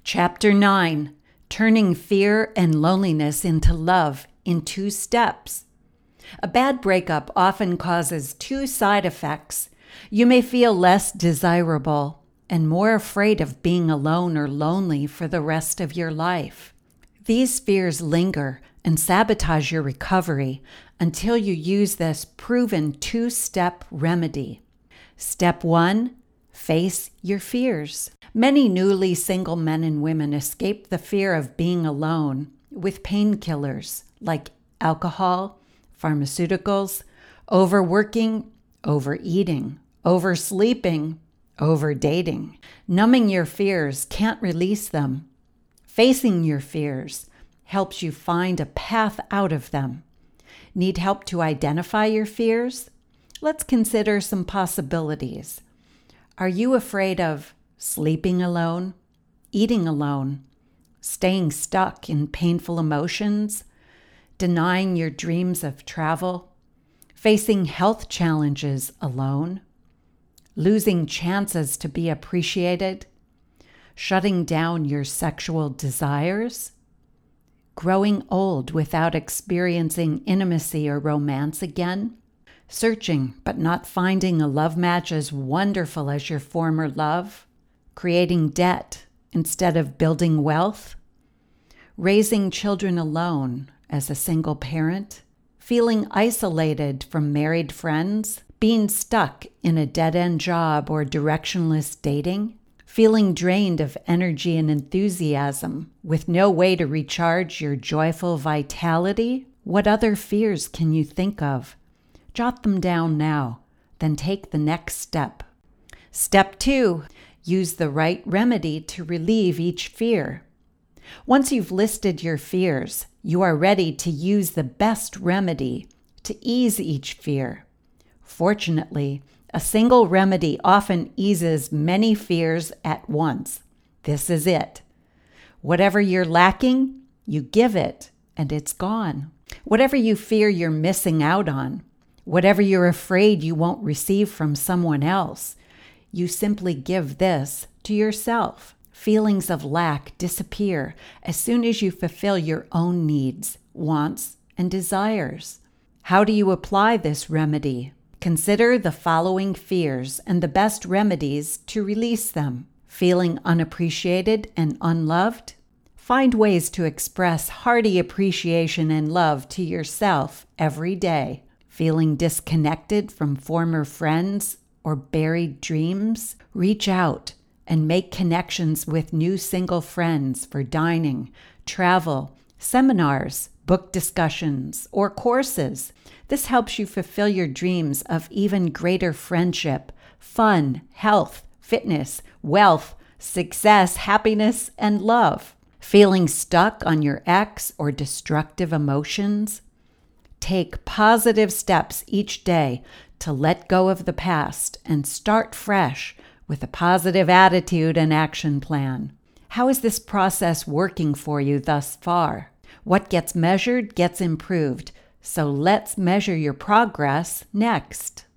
Chapter 9, Turning Fear and Loneliness into Love in 2 Steps. A bad breakup often causes 2 side effects. You may feel less desirable and more afraid of being alone or lonely for the rest of your life. These fears linger and sabotage your recovery until you use this proven 2-step remedy. Step 1, face your fears. Many newly single men and women escape the fear of being alone with painkillers like alcohol, pharmaceuticals, overworking, overeating, oversleeping, overdating. Numbing your fears can't release them. Facing your fears helps you find a path out of them. Need help to identify your fears? Let's consider some possibilities. Are you afraid of sleeping alone, eating alone, staying stuck in painful emotions, denying your dreams of travel, facing health challenges alone, losing chances to be appreciated, shutting down your sexual desires, growing old without experiencing intimacy or romance again, searching but not finding a love match as wonderful as your former love, creating debt instead of building wealth, raising children alone as a single parent, feeling isolated from married friends, being stuck in a dead-end job or directionless dating, feeling drained of energy and enthusiasm with no way to recharge your joyful vitality. What other fears can you think of? Jot them down now, then take the next step. Step 2, use the right remedy to relieve each fear. Once you've listed your fears, you are ready to use the best remedy to ease each fear. Fortunately, a single remedy often eases many fears at once. This is it. Whatever you're lacking, you give it, and it's gone. Whatever you fear you're missing out on, whatever you're afraid you won't receive from someone else, you simply give this to yourself. Feelings of lack disappear as soon as you fulfill your own needs, wants, and desires. How do you apply this remedy? Consider the following fears and the best remedies to release them. Feeling unappreciated and unloved? Find ways to express hearty appreciation and love to yourself every day. Feeling disconnected from former friends or buried dreams? Reach out and make connections with new single friends for dining, travel, seminars, book discussions, or courses. This helps you fulfill your dreams of even greater friendship, fun, health, fitness, wealth, success, happiness, and love. Feeling stuck on your ex or destructive emotions? Take positive steps each day to let go of the past and start fresh with a positive attitude and action plan. How is this process working for you thus far? What gets measured gets improved, so let's measure your progress next.